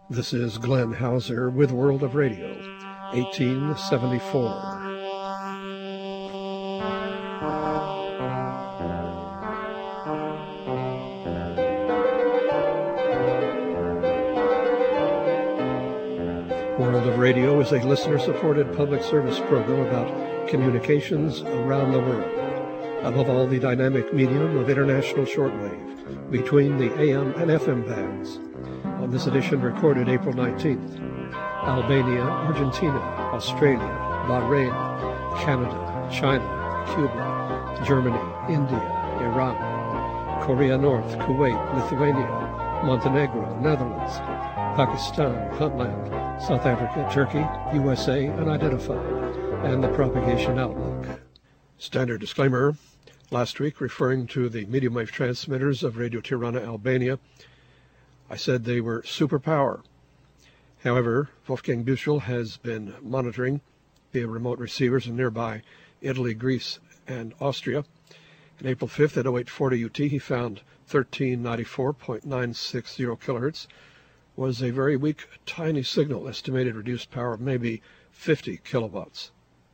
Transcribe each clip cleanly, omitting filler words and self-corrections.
This is Glenn Hauser with World of Radio, 1874. World of Radio is a listener-supported public service program about communications around the world. Above all, the dynamic medium of international shortwave between the AM and FM bands. On this edition, recorded April 19th, Albania, Argentina, Australia, Bahrain, Canada, China, Cuba, Germany, India, Iran, Korea North, Kuwait, Lithuania, Montenegro, Netherlands, Pakistan, Puntland, South Africa, Turkey, USA, unidentified, and the propagation outlook. Standard disclaimer. Last week, referring to the medium wave transmitters of Radio Tirana, Albania, I said they were superpower. However, Wolfgang Büchel has been monitoring via remote receivers in nearby Italy, Greece, and Austria. On April 5th at 0840 UT, he found 1394.960 kilohertz was a very weak, tiny signal, estimated reduced power of maybe 50 kilowatts.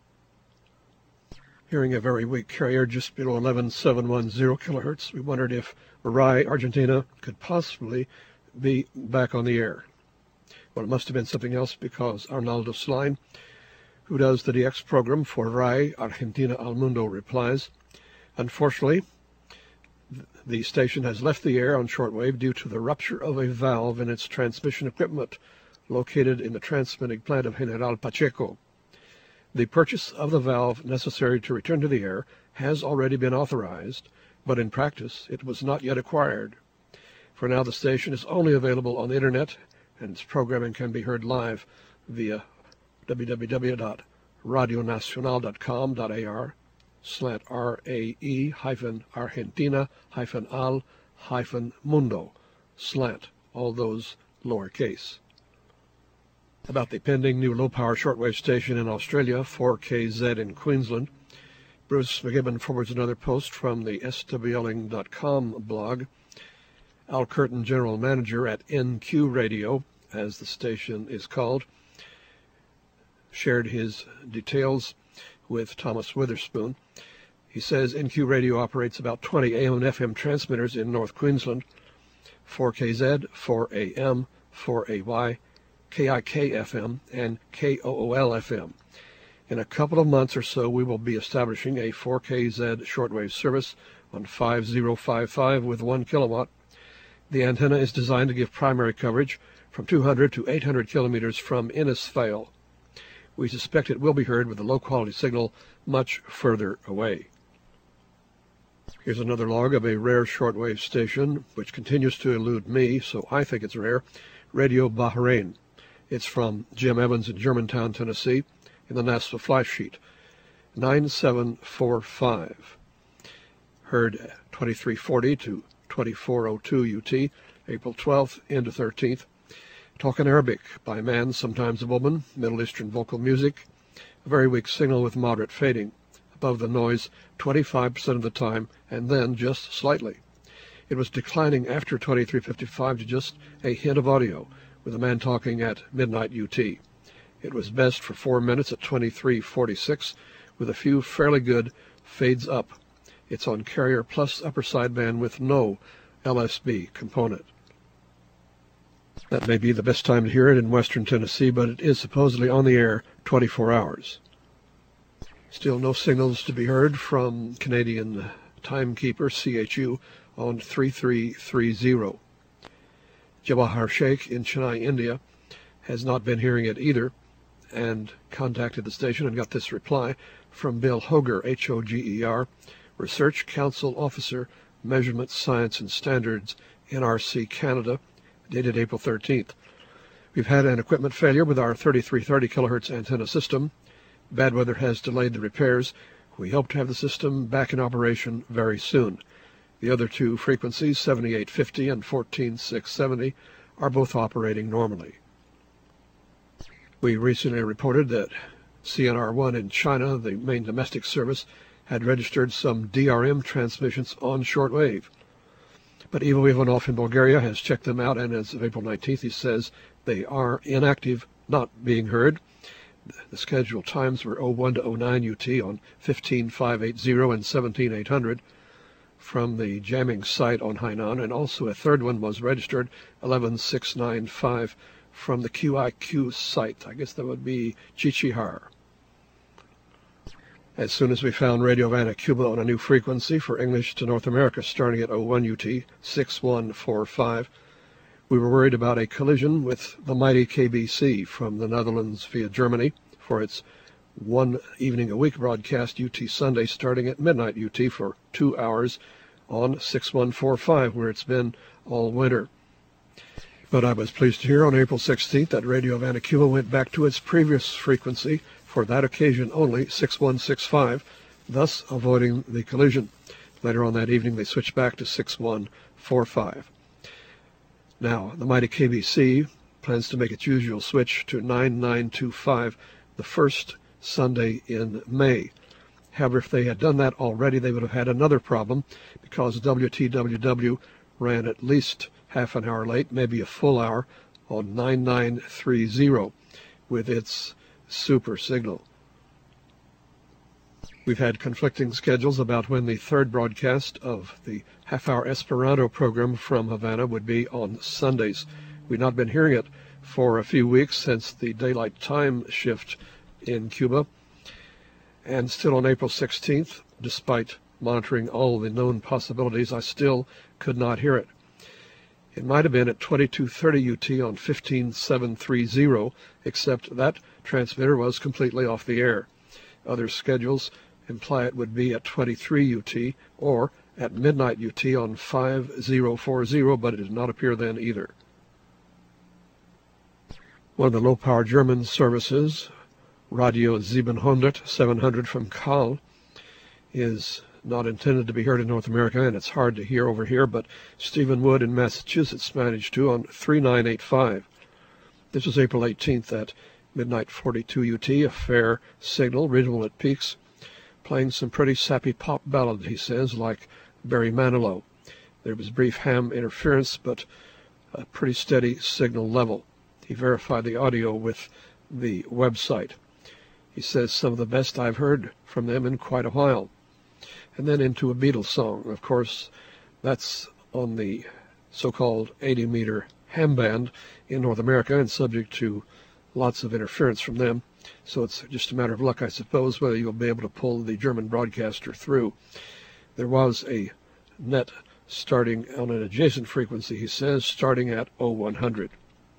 Hearing a very weak carrier just below 11710 kilohertz, we wondered if Rai, Argentina, could possibly be back on the air. Well, it must have been something else, because Arnaldo Slime, who does the DX program for Rai Argentina Al Mundo, replies, unfortunately, the station has left the air on shortwave due to the rupture of a valve in its transmission equipment located in the transmitting plant of General Pacheco. The purchase of the valve necessary to return to the air has already been authorized, but in practice it was not yet acquired. For now, the station is only available on the internet, and its programming can be heard live via www.radionacional.com.ar/RAE-Argentina-Al-Mundo/ all those lowercase. About the pending new low-power shortwave station in Australia, 4KZ in Queensland, Bruce McGibbon forwards another post from the swling.com blog. Al Curtin, general manager at NQ Radio, as the station is called, shared his details with Thomas Witherspoon. He says NQ Radio operates about 20 AM and FM transmitters in North Queensland, 4KZ, 4AM, 4AY, KIK-FM, and KOOL-FM. In a couple of months or so, we will be establishing a 4KZ shortwave service on 5055 with 1 kilowatt. The antenna is designed to give primary coverage from 200 to 800 kilometers from Innisfail. We suspect it will be heard with a low-quality signal much further away. Here's another log of a rare shortwave station, which continues to elude me, so I think it's rare, Radio Bahrain. It's from Jim Evans in Germantown, Tennessee, in the NASA flash sheet. 9745. Heard 2340 to 2402 UT, April 12th into 13th. Talking Arabic by a man, sometimes a woman, Middle Eastern vocal music. A very weak signal with moderate fading. Above the noise 25% of the time, and then just slightly. It was declining after 2355 to just a hint of audio, with a man talking at midnight UT. It was best for 4 minutes at 2346, with a few fairly good fades up. It's on carrier plus upper sideband with no LSB component. That may be the best time to hear it in western Tennessee, but it is supposedly on the air 24 hours. Still no signals to be heard from Canadian timekeeper CHU on 3330. Jawahar Sheikh in Chennai, India, has not been hearing it either, and contacted the station and got this reply from Bill Hoger, Hoger, Research Council Officer, Measurement Science and Standards, NRC Canada, dated April 13th. We've had an equipment failure with our 3330 kilohertz antenna system. Bad weather has delayed the repairs. We hope to have the system back in operation very soon. The other two frequencies, 7850 and 14670, are both operating normally. We recently reported that CNR1 in China, the main domestic service, had registered some DRM transmissions on shortwave. But Ivo Ivanov in Bulgaria has checked them out, and as of April 19th, he says they are inactive, not being heard. The scheduled times were 01 to 09 UT on 15580 and 17800 from the jamming site on Hainan, and also a third one was registered 11695 from the QIQ site. I guess that would be Chichihar. As soon as we found Radio Havana, Cuba on a new frequency for English to North America starting at 01 UT 6145, we were worried about a collision with the mighty KBC from the Netherlands via Germany for its one evening a week broadcast UT Sunday starting at midnight UT for 2 hours on 6145, where it's been all winter. But I was pleased to hear on April 16th that Radio Havana, Cuba went back to its previous frequency for that occasion only, 6165, thus avoiding the collision. Later on that evening, they switched back to 6145. Now, the mighty KBC plans to make its usual switch to 9925 the first Sunday in May. However, if they had done that already, they would have had another problem because WTWW ran at least half an hour late, maybe a full hour, on 9930 with its super signal. We've had conflicting schedules about when the third broadcast of the half-hour Esperanto program from Havana would be on Sundays. We've not been hearing it for a few weeks since the daylight time shift in Cuba. And still on April 16th, despite monitoring all the known possibilities, I still could not hear it. It might have been at 2230 UT on 15730, except that transmitter was completely off the air. Other schedules imply it would be at 23 UT or at midnight UT on 5040, but it did not appear then either. One of the low-power German services, Radio 700 from Kahl, is not intended to be heard in North America, and it's hard to hear over here, but Stephen Wood in Massachusetts managed to on 3985. This was April 18th at midnight 42 UT, a fair signal, readable at peaks, playing some pretty sappy pop ballads, he says, like Barry Manilow. There was brief ham interference, but a pretty steady signal level. He verified the audio with the website. He says some of the best I've heard from them in quite a while. And then into a Beatles song. Of course, that's on the so-called 80-meter ham band in North America and subject to lots of interference from them. So it's just a matter of luck, I suppose, whether you'll be able to pull the German broadcaster through. There was a net starting on an adjacent frequency, he says, starting at 0100.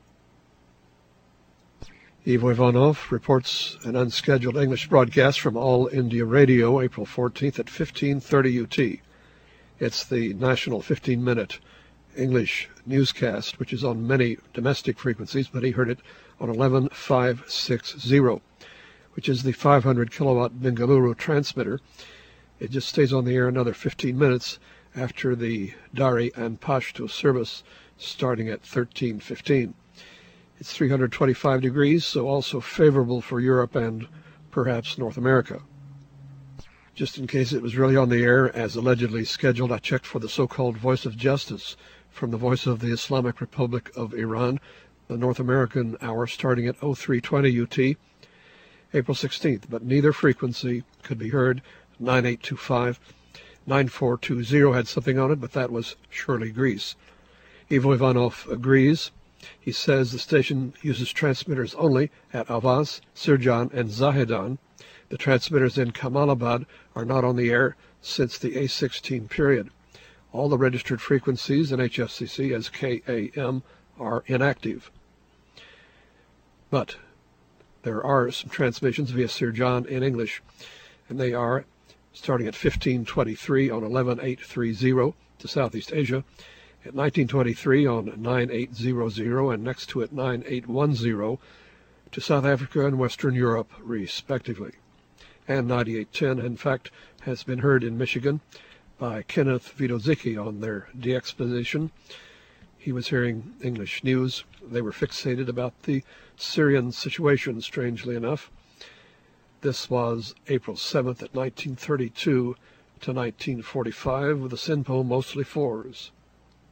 Ivo Ivanov reports an unscheduled English broadcast from All India Radio, April 14th at 1530 UT. It's the national 15-minute English newscast, which is on many domestic frequencies, but he heard it on 11560, which is the 500 kilowatt Bengaluru transmitter. It just stays on the air another 15 minutes after the Dari and Pashto service starting at 1315. It's 325 degrees, so also favorable for Europe and perhaps North America. Just in case it was really on the air as allegedly scheduled, I checked for the so-called Voice of Justice from the Voice of the Islamic Republic of Iran, the North American hour starting at 0320 UT, April 16th, but neither frequency could be heard. 9825, 9420 had something on it, but that was surely Greece. Ivo Ivanov agrees. He says the station uses transmitters only at Avaz, Sirjan, and Zahedan. The transmitters in Kamalabad are not on the air since the A16 period. All the registered frequencies in HFCC as KAM are inactive. But there are some transmissions via Sirjan in English, and they are starting at 1523 on 11830 to Southeast Asia, at 1923 on 9800, and next to it 9810 to South Africa and Western Europe, respectively. And 9810, in fact, has been heard in Michigan by Kenneth Vidozicki on their de-exposition. He was hearing English news. They were fixated about the Syrian situation, strangely enough. This was April 7th at 1932 to 1945, with the SINPO mostly fours.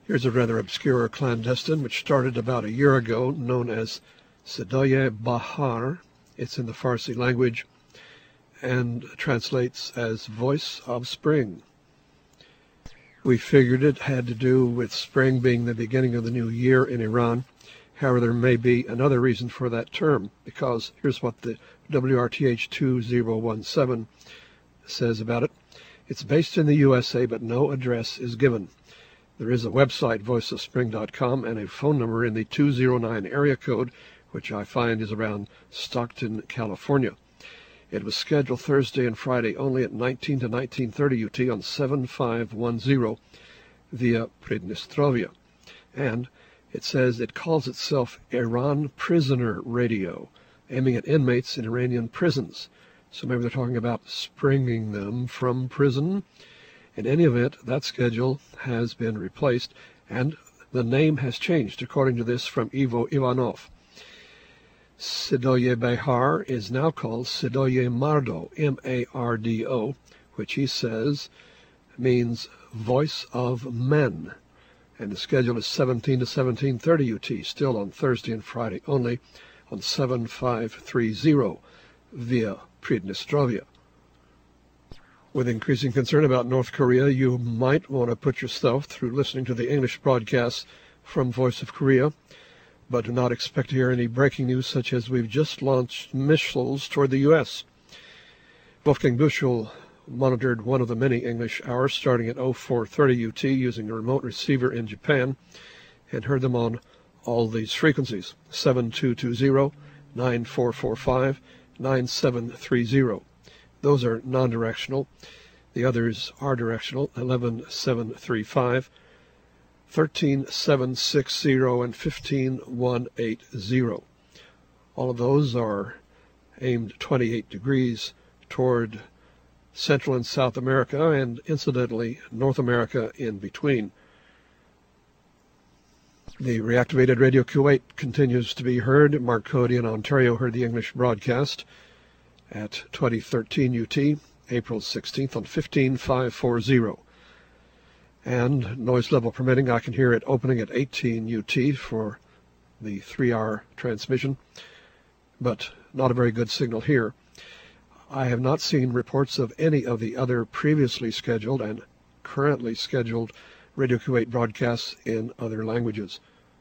Here's a rather obscure clandestine which started about a year ago, known as Sadoye Bahar. It's in the Farsi language and translates as Voice of Spring. We figured it had to do with spring being the beginning of the new year in Iran. However, there may be another reason for that term, because here's what the WRTH 2017 says about it. It's based in the USA, but no address is given. There is a website, voiceofspring.com, and a phone number in the 209 area code, which I find is around Stockton, California. It was scheduled Thursday and Friday only at 19 to 19:30 UT on 7510 via Pridnestrovia. And it says it calls itself Iran Prisoner Radio, aiming at inmates in Iranian prisons. So maybe they're talking about springing them from prison. In any event, that schedule has been replaced, and the name has changed, according to this from Ivo Ivanov. Sadoye Behar is now called Sadoye Mardo, M-A-R-D-O, which he says means Voice of Men. And the schedule is 17 to 17:30 UT, still on Thursday and Friday only, on 7530 via Pridnestrovia. With increasing concern about North Korea, you might want to put yourself through listening to the English broadcasts from Voice of Korea, but do not expect to hear any breaking news such as we've just launched missiles toward the U.S. Wolfgang Buchel monitored one of the many English hours starting at 0430 UT using a remote receiver in Japan and heard them on all these frequencies: 7220, 9445, 9730. Those are non-directional. The others are directional: 11735, 13760, and 15180. All of those are aimed 28 degrees toward Central and South America, and incidentally North America in between. The reactivated Radio Kuwait continues to be heard. Mark Cody in Ontario heard the English broadcast at 2013 UT, April 16th on 15540. And noise level permitting, I can hear it opening at 18 UT for the 3-hour transmission, but not a very good signal here. I have not seen reports of any of the other previously scheduled and currently scheduled Radio Kuwait broadcasts in other languages.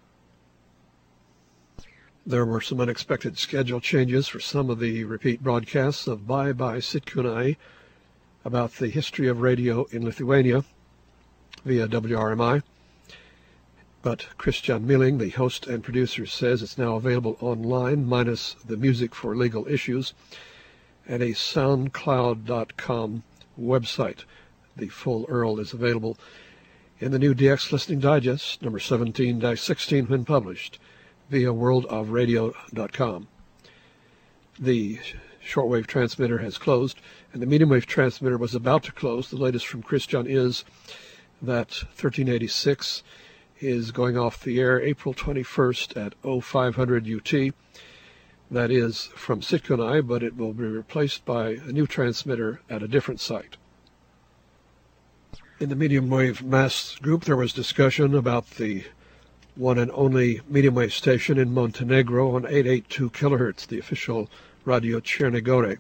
There were some unexpected schedule changes for some of the repeat broadcasts of Bye Bye Sitkunai about the history of radio in Lithuania via WRMI. But Christian Milling, the host and producer, says it's now available online, minus the music for legal issues, at a SoundCloud.com website. The full URL is available in the new DX Listening Digest, number 17-16, when published, via worldofradio.com. The shortwave transmitter has closed, and the medium wave transmitter was about to close. The latest from Christian is that 1386 is going off the air April 21st at 0500 UT. That is from Sitkunai, but it will be replaced by a new transmitter at a different site. In the medium wave mass group, there was discussion about the one and only medium wave station in Montenegro on 882 kilohertz, the official Radio Chernigore.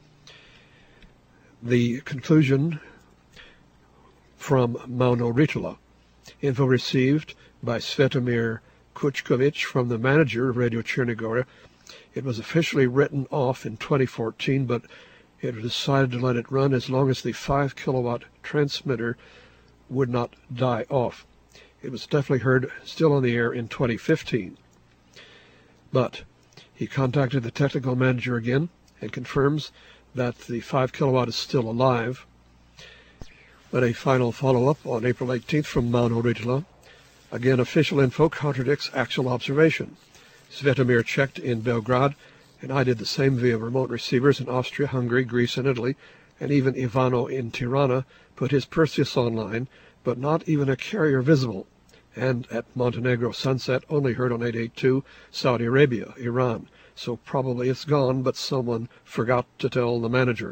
The conclusion from Mauno Ritula. Info received by Svetomir Kuchkovich from the manager of Radio Chernigore. It was officially written off in 2014, but it was decided to let it run as long as the 5 kilowatt transmitter would not die off. It was definitely heard still on the air in 2015. But he contacted the technical manager again and confirms that the 5 kilowatt is still alive. But a final follow-up on April 18th from Mauno Ritula. Again, official info contradicts actual observation. Svetomir checked in Belgrade, and I did the same via remote receivers in Austria, Hungary, Greece, and Italy, and even Ivano in Tirana put his Perseus online, but not even a carrier visible. And at Montenegro Sunset, only heard on 882, Saudi Arabia, Iran. So probably it's gone, but someone forgot to tell the manager.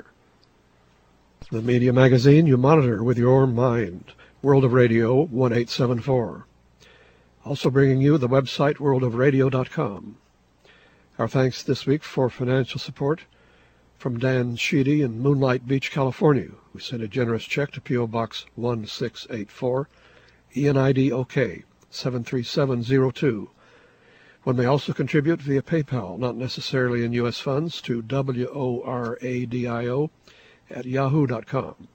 The media magazine you monitor with your mind. World of Radio 1874. Also bringing you the website worldofradio.com. Our thanks this week for financial support from Dan Sheedy in Moonlight Beach, California, who sent a generous check to P.O. Box 1684, ENID OK 73702. One may also contribute via PayPal, not necessarily in U.S. funds, to WORADIO@yahoo.com.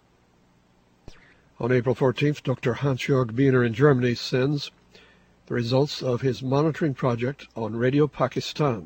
On April 14th, Dr. Hans-Jörg Biener in Germany sends the results of his monitoring project on Radio Pakistan.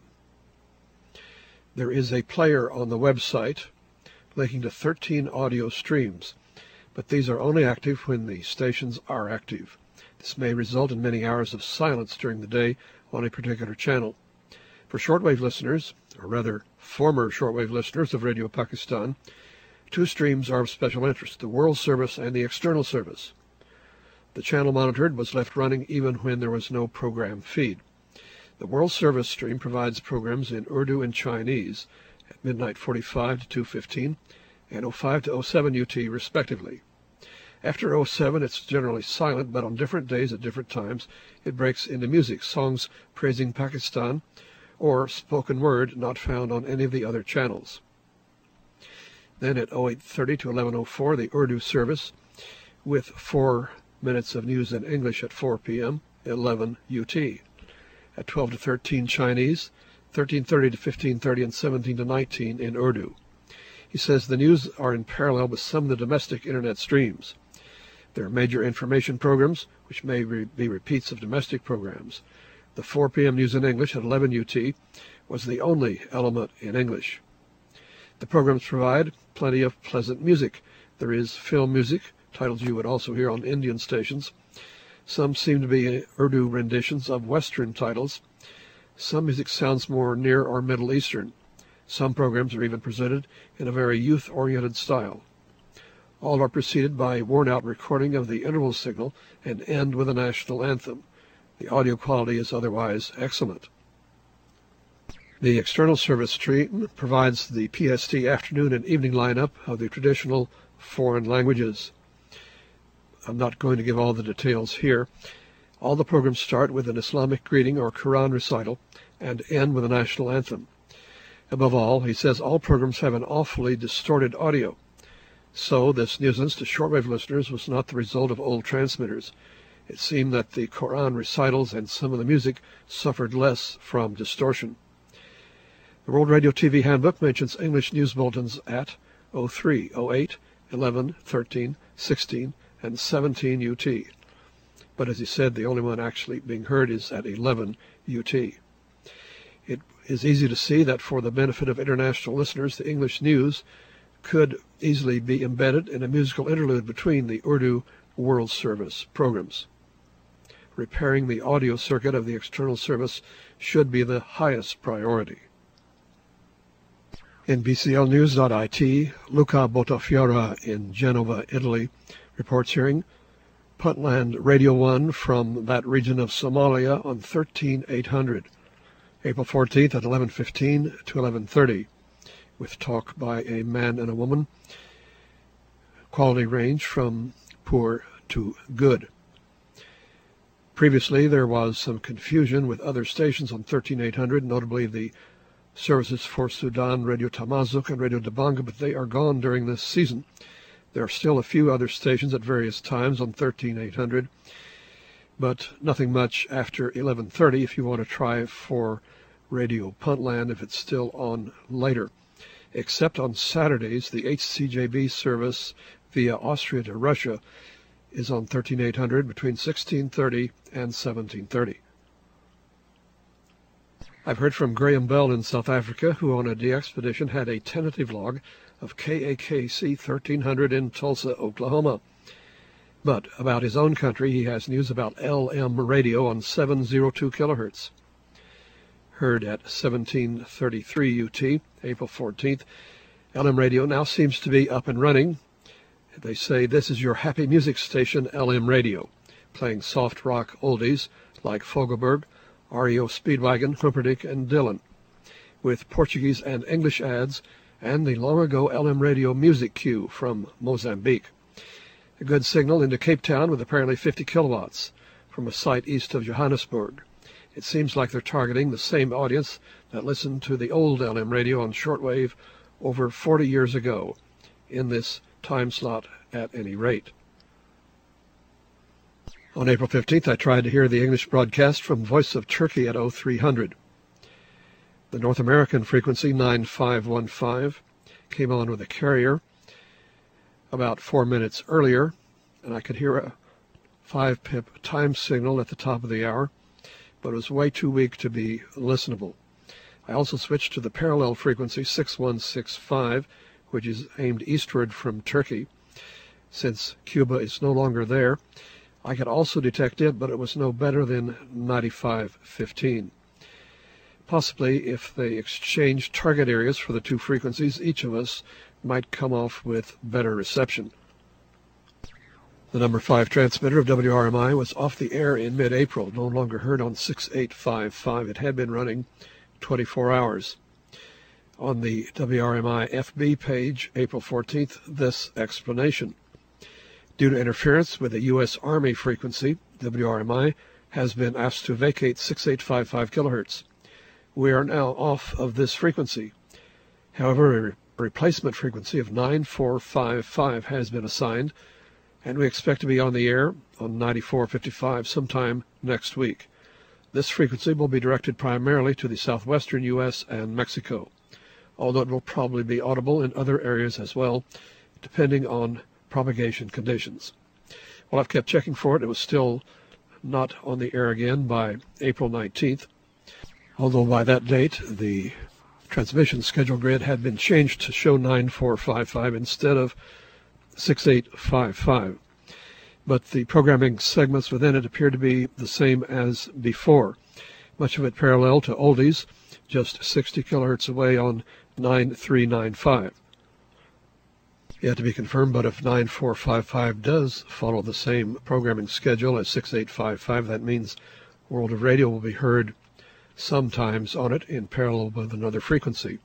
There is a player on the website linking to 13 audio streams, but these are only active when the stations are active. This may result in many hours of silence during the day on a particular channel. For shortwave listeners, or rather former shortwave listeners of Radio Pakistan, two streams are of special interest, the World Service and the External Service. The channel monitored was left running even when there was no program feed. The World Service stream provides programs in Urdu and Chinese at midnight 45 to 2:15 and 05 to 07 UT respectively. After 07 it's generally silent, but on different days at different times it breaks into music, songs praising Pakistan, or spoken word not found on any of the other channels. Then at 08:30 to 11:04 the Urdu service with 4 minutes of news in English at 4 p.m., 11 UT. At 12 to 13 Chinese, 13:30 to 15:30, and 17 to 19 in Urdu. He says the news are in parallel with some of the domestic internet streams. There are major information programs, which may be repeats of domestic programs. The 4 p.m. news in English at 11 UT was the only element in English. The programs provide plenty of pleasant music. There is film music, titles you would also hear on Indian stations. Some seem to be Urdu renditions of Western titles. Some music sounds more Near or Middle Eastern. Some programs are even presented in a very youth-oriented style. All are preceded by a worn-out recording of the interval signal and end with a national anthem. The audio quality is otherwise excellent. The External Service stream provides the PST afternoon and evening lineup of the traditional foreign languages. I'm not going to give all the details here. All the programs start with an Islamic greeting or Quran recital and end with a national anthem. Above all, he says all programs have an awfully distorted audio. So this nuisance to shortwave listeners was not the result of old transmitters. It seemed that the Quran recitals and some of the music suffered less from distortion. The World Radio TV Handbook mentions English news bulletins at 03, 08, 11, 13, 16, and 17 UT. But as he said, the only one actually being heard is at 11 UT. It is easy to see that for the benefit of international listeners, the English news could easily be embedded in a musical interlude between the Urdu World Service programs. Repairing the audio circuit of the External Service should be the highest priority. In BCLnews.it, Luca Botafiore in Genova, Italy, reports hearing Puntland Radio 1 from that region of Somalia on 13800, April 14th at 11:15 to 11:30, with talk by a man and a woman. Quality range from poor to good. Previously, there was some confusion with other stations on 13800, notably the services for Sudan, Radio Tamazuk and Radio Dabanga, but they are gone during this season. There are still a few other stations at various times on 13800, but nothing much after 11:30 if you want to try for Radio Puntland if it's still on later. Except on Saturdays, the HCJB service via Austria to Russia is on 13800 between 16:30 and 17:30. I've heard from Graham Bell in South Africa, who on a de-expedition had a tentative log of KAKC 1300 in Tulsa, Oklahoma. But about his own country, he has news about LM radio on 702 kilohertz. Heard at 1733 UT, April 14th, LM radio now seems to be up and running. They say this is your happy music station, LM radio, playing soft rock oldies like Fogelberg, REO Speedwagon, Humperdinck, and Dylan, with Portuguese and English ads and the long-ago LM radio music cue from Mozambique. A good signal into Cape Town with apparently 50 kilowatts. from a site east of Johannesburg. It seems like they're targeting the same audience that listened to the old LM radio on shortwave over 40 years ago, in this time slot at any rate. On April 15th, I tried to hear the English broadcast from Voice of Turkey at 0300. The North American frequency 9515 came on with a carrier about 4 minutes earlier, and I could hear a 5-pip time signal at the top of the hour, but it was way too weak to be listenable. I also switched to the parallel frequency 6165, which is aimed eastward from Turkey. Since Cuba is no longer there, I could also detect it, but it was no better than 9515. Possibly, if they exchanged target areas for the two frequencies, each of us might come off with better reception. The number 5 transmitter of WRMI was off the air in mid-April, no longer heard on 6855. It had been running 24 hours. On the WRMI FB page, April 14th, this explanation. Due to interference with the U.S. Army frequency, WRMI has been asked to vacate 6855 kilohertz. We are now off of this frequency. However, a replacement frequency of 9455 has been assigned, and we expect to be on the air on 9455 sometime next week. This frequency will be directed primarily to the southwestern U.S. and Mexico, although it will probably be audible in other areas as well, depending on propagation conditions. Well, I've kept checking for it. It was still not on the air again by April 19th, although by that date the transmission schedule grid had been changed to show 9455 instead of 6855. But the programming segments within it appear to be the same as before, much of it parallel to oldies, just 60 kilohertz away on 9395. Yet to be confirmed, but if 9455 does follow the same programming schedule as 6855, that means World of Radio will be heard sometimes on it in parallel with another frequency.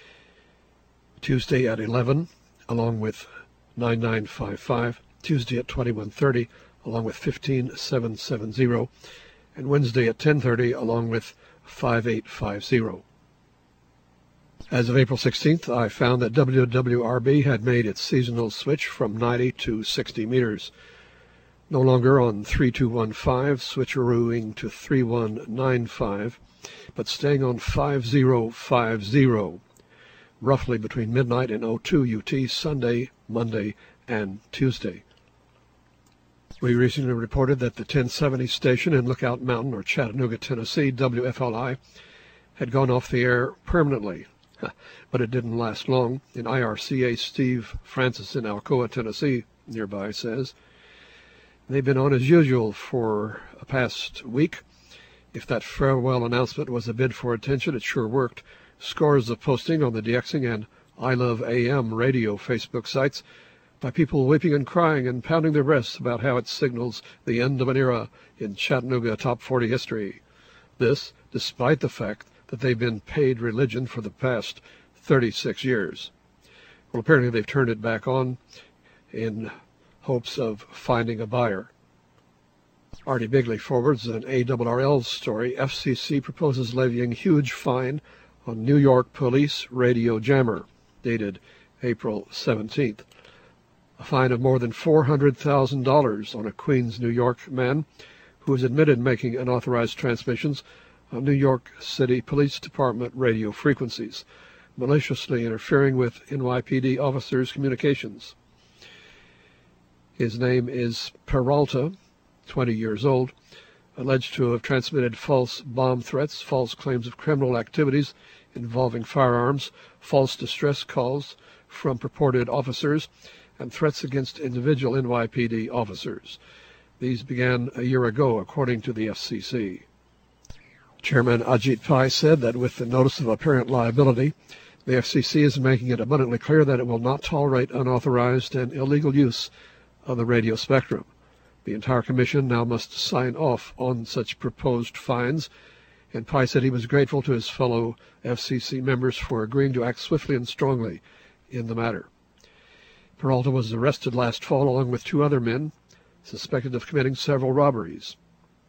Tuesday at 11, along with 9955, Tuesday at 21:30, along with 15770, and Wednesday at 10:30, along with 5850. As of April 16th, I found that WWRB had made its seasonal switch from 90 to 60 meters. No longer on 3215, switcherooing to 3195, but staying on 5050, roughly between midnight and 02 UT, Sunday, Monday, and Tuesday. We recently reported that the 1070 station in Lookout Mountain, or Chattanooga, Tennessee, WFLI, had gone off the air permanently. But it didn't last long. In IRCA, Steve Francis in Alcoa, Tennessee, nearby, says, they've been on as usual for a past week. If that farewell announcement was a bid for attention, it sure worked. Scores of posting on the DXing and I Love AM radio Facebook sites by people weeping and crying and pounding their breasts about how it signals the end of an era in Chattanooga top 40 history. This, despite the fact that they've been paid religion for the past 36 years. Well, apparently they've turned it back on in hopes of finding a buyer. Artie Bigley forwards an ARRL story. FCC proposes levying huge fine on New York police radio jammer, dated April 17th. A fine of more than $400,000 on a Queens, New York man who has admitted making unauthorized transmissions on New York City Police Department radio frequencies, maliciously interfering with NYPD officers' communications. His name is Peralta, 20 years old, alleged to have transmitted false bomb threats, false claims of criminal activities involving firearms, false distress calls from purported officers, and threats against individual NYPD officers. These began a year ago, according to the FCC. Chairman Ajit Pai said that with the notice of apparent liability, the FCC is making it abundantly clear that it will not tolerate unauthorized and illegal use of the radio spectrum. The entire commission now must sign off on such proposed fines, and Pai said he was grateful to his fellow FCC members for agreeing to act swiftly and strongly in the matter. Peralta was arrested last fall along with 2 other men, suspected of committing several robberies.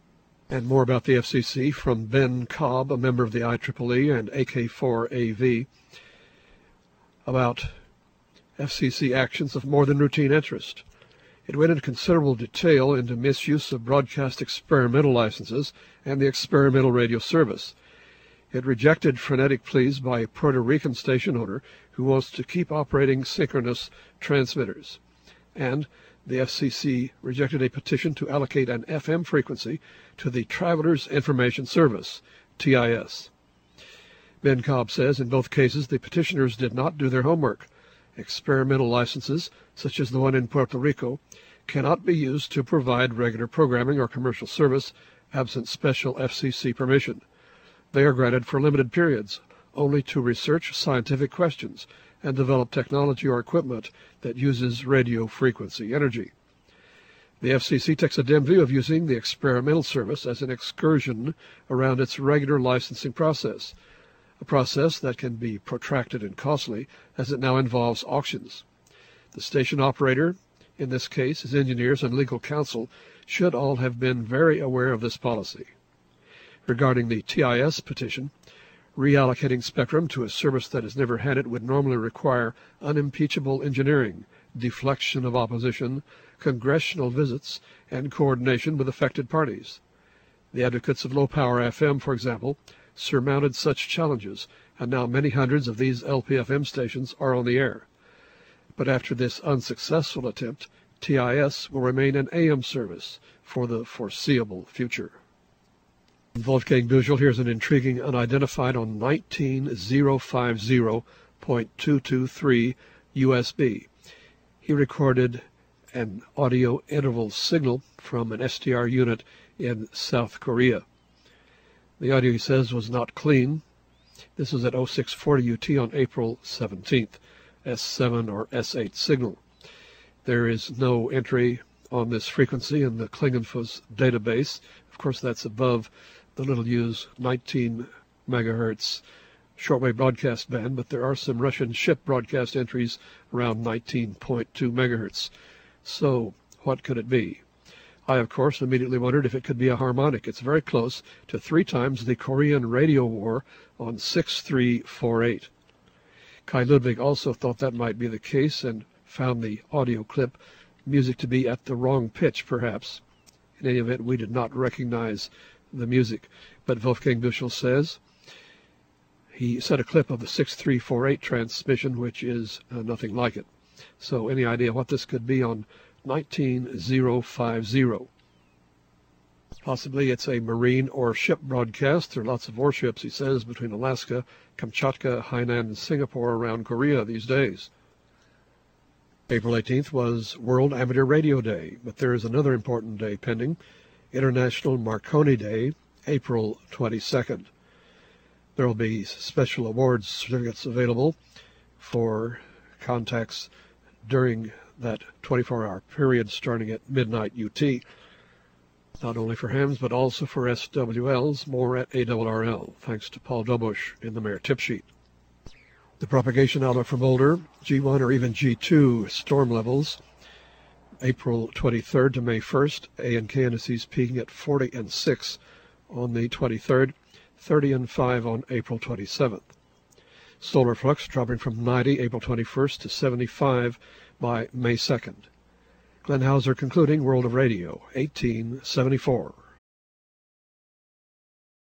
And more about the FCC from Ben Cobb, a member of the IEEE and AK4AV, about FCC actions of more than routine interest. It went into considerable detail into misuse of broadcast experimental licenses and the experimental radio service. It rejected frenetic pleas by a Puerto Rican station owner who wants to keep operating synchronous transmitters. And the FCC rejected a petition to allocate an FM frequency to the Travelers Information Service, TIS. Ben Cobb says in both cases the petitioners did not do their homework. Experimental licenses, such as the one in Puerto Rico, cannot be used to provide regular programming or commercial service absent special FCC permission. They are granted for limited periods, only to research scientific questions and develop technology or equipment that uses radio frequency energy. The FCC takes a dim view of using the experimental service as an excursion around its regular licensing process, a process that can be protracted and costly as it now involves auctions. The station operator, in this case his engineers and legal counsel, should all have been very aware of this policy. Regarding the TIS petition, reallocating spectrum to a service that has never had it would normally require unimpeachable engineering, deflection of opposition, congressional visits, and coordination with affected parties. The advocates of low-power FM, for example, surmounted such challenges, and now many hundreds of these LPFM stations are on the air. But after this unsuccessful attempt, TIS will remain an AM service for the foreseeable future. Wolfgang Büchel, here's an intriguing unidentified on 19050.223 USB. He recorded an audio interval signal from an SDR unit in South Korea. The audio, he says, was not clean. This was at 0640 UT on April 17th, S7 or S8 signal. There is no entry on this frequency in the Klingenfuss database. Of course, that's above the little used 19 megahertz shortwave broadcast band, but there are some Russian ship broadcast entries around 19.2 megahertz. So what could it be? I, of course, immediately wondered if it could be a harmonic. It's very close to 3 times the Korean radio war on 6348. Kai Ludwig also thought that might be the case and found the audio clip music to be at the wrong pitch, perhaps. In any event, we did not recognize the music, but Wolfgang Büchel says he set a clip of the 6348 transmission, which is nothing like it. So any idea what this could be on 19050? Possibly it's a marine or ship broadcast. There are lots of warships, he says, between Alaska, Kamchatka, Hainan, and Singapore around Korea these days. April 18th was World Amateur Radio Day, but there is another important day pending, International Marconi Day, April 22nd. There will be special awards certificates available for contacts during that 24-hour period starting at midnight UT, not only for hams but also for SWLs, more at ARRL, thanks to Paul Dobush in the Mayor tip sheet. The propagation outlook for Boulder, G1 or even G2 storm levels, April 23rd to May 1st, A and K indices peaking at 40 and 6 on the 23rd, 30 and 5 on April 27th. Solar flux dropping from 90 April 21st to 75 by May 2nd. Glenn Hauser concluding World of Radio, 1874.